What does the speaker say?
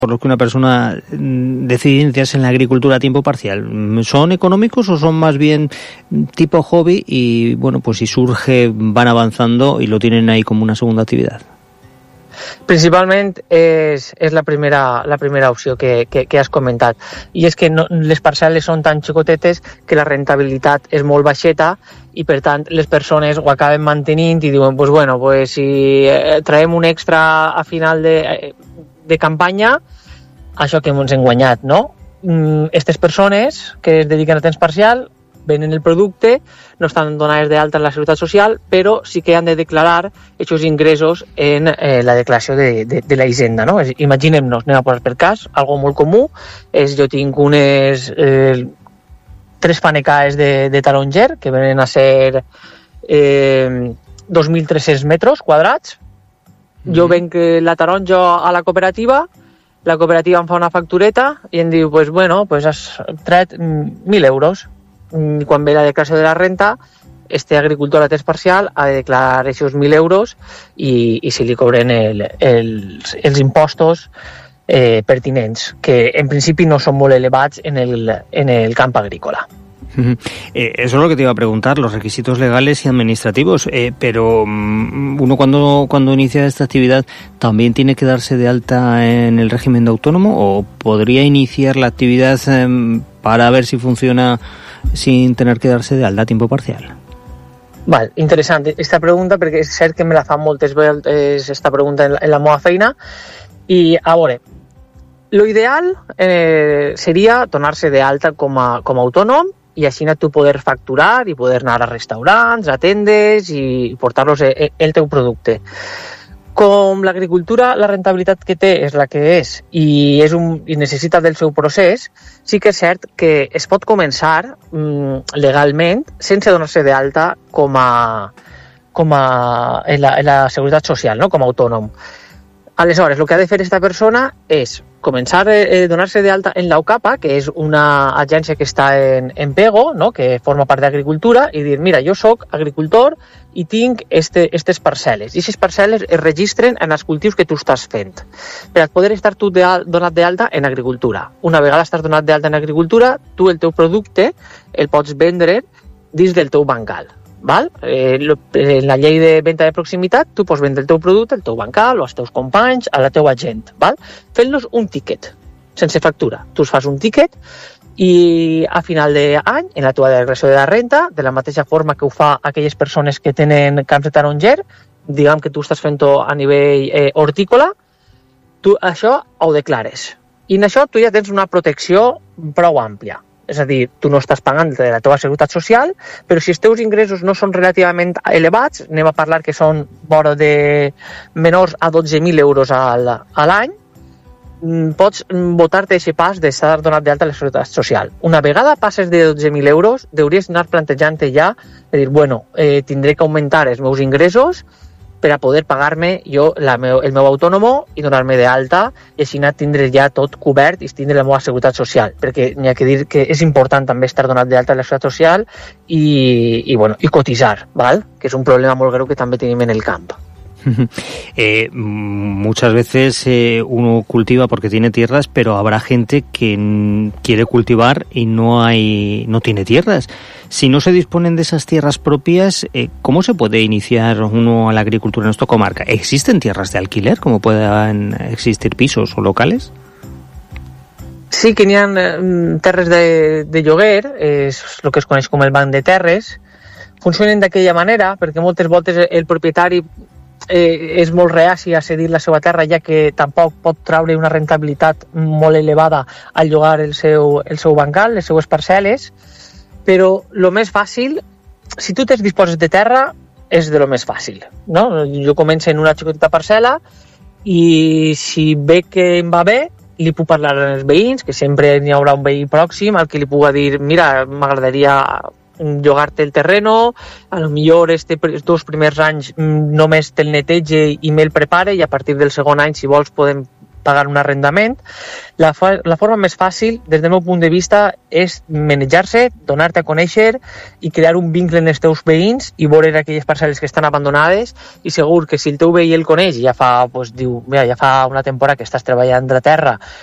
por los que una persona decide iniciarse en la agricultura a tiempo parcial, ¿son económicos o son más bien tipo hobby y, bueno, pues si surge van avanzando y lo tienen ahí como una segunda actividad? Principalment és la primera opció que has comentat, i és que no, les parcel·les són tan xicotetes que la rentabilitat és molt baixeta i per tant les persones ho acaben mantenint i diuen, pues bueno, pues si traiem un extra a final de campanya, això que ens hem guanyat, no? Aquestes persones que es dediquen a temps parcial venen el producte, no estan donades d'alta en la Seguretat Social, però sí que han de declarar aquests ingressos en la declaració de la hisenda, no? Imaginem-nos, anem a posar per cas, algo molt comú, és jo tinc unes 3 panecaes de taronger, que venen a ser 2.300 metres quadrats. Jo venc la taronja a la cooperativa em fa una factureta i em diu, pues bueno, pues has tret 1.000 euros. Quan ve la declaració de la renta, este agricultor a temps parcial ha de declarar aquests 1.000 euros i se li cobren els impostos pertinents, que en principi no són molt elevats en el camp agrícola. Eso es lo que te iba a preguntar, los requisitos legales y administrativos, pero uno cuando inicia esta actividad también tiene que darse de alta en el régimen de autónomo, o podría iniciar la actividad para ver si funciona sin tener que darse de alta a tiempo parcial. Val, interessant esta pregunta, perquè és cert que me la fan moltes vegades esta pregunta en la meva feina. I a veure, lo ideal seria donar-se de alta com a autònom i així tu poder facturar i poder anar a restaurants, a tendes i portar-los el teu producte. Com l'agricultura, la rentabilitat que té és la que és i necessita del seu procés, sí que és cert que es pot començar legalment sense donar-se d'alta com a en la Seguretat Social, no? Com a autònom. Aleshores, el que ha de fer aquesta persona és començar a donar-se d'alta en l'OCAPA, que és una agència que està en Pego, no? Que forma part d'agricultura, i dir, mira, jo sóc agricultor i tinc aquestes parcel·les. I aquestes parcel·les es registren en els cultius que tu estàs fent, per poder estar tu donat d'alta en agricultura. Una vegada estàs donat d'alta en agricultura, tu el teu producte el pots vendre dins del teu bancal. Val? En la llei de venda de proximitat tu pots vendre el teu producte, el teu bancal o als teus companys, a la teua gent, val? Fent-los un tiquet, sense factura. Tu fas un tiquet i a final d'any, en la teva declaració de la renta, de la mateixa forma que ho fa aquelles persones que tenen camps de taronger, diguem que tu estàs fent-ho a nivell hortícola, tu això ho declares. I en això tu ja tens una protecció prou àmplia. És a dir, tu no estàs pagant de la teva seguretat social, però si els teus ingressos no són relativament elevats, anem a parlar que són vora de menors a 12.000 euros a l'any, pots botar-te aquest pas d'estar donat d'alta a la seguretat social. Una vegada passes de 12.000 euros, hauries d'anar plantejant-te ja de dir, bueno, tindré que augmentar els meus ingressos per a poder pagar-me jo el meu autònomo i donar-me d'alta i així tindre ja tot cobert i tindre la meva seguretat social, perquè n'hi ha que dir que és important també estar donat d'alta a la seguretat social i cotitzar, ¿val? Que és un problema molt greu que també tenim en el camp. Muchas veces uno cultiva porque tiene tierras, pero habrá gente que quiere cultivar y no tiene tierras. Si no se disponen de esas tierras propias, ¿cómo se puede iniciar uno a la agricultura en nuestra comarca? ¿Existen tierras de alquiler, como puedan existir pisos o locales? Sí, que n'hi ha terres de lloguer, és el que es coneix com el banc de terres. Funcionen d'aquella manera, perquè moltes voltes el propietari és molt reaci a cedir la seva terra, ja que tampoc pot treure una rentabilitat molt elevada al llogar el seu bancal, les seues parcel·les, però el més fàcil, si tu disposes de terra, és de lo més fàcil, no? Jo començo en una xicoteta parcel·la i si ve que em va bé, li puc parlar als veïns, que sempre n'hi haurà un veí pròxim al que li puc dir, mira, m'agradaria llogar-te el terreno, a lo millor els 2 primers anys només te'l netege i me'l prepare i a partir del segon any, si vols, podem pagar un arrendament. La forma més fàcil, des del meu punt de vista, és manejar-se, donar-te a conèixer i crear un vincle amb els teus veïns i veure aquelles parcel·les que estan abandonades, i segur que si el teu veí el coneix i ja fa, diu, mira, ja fa una temporada que estàs treballant la terra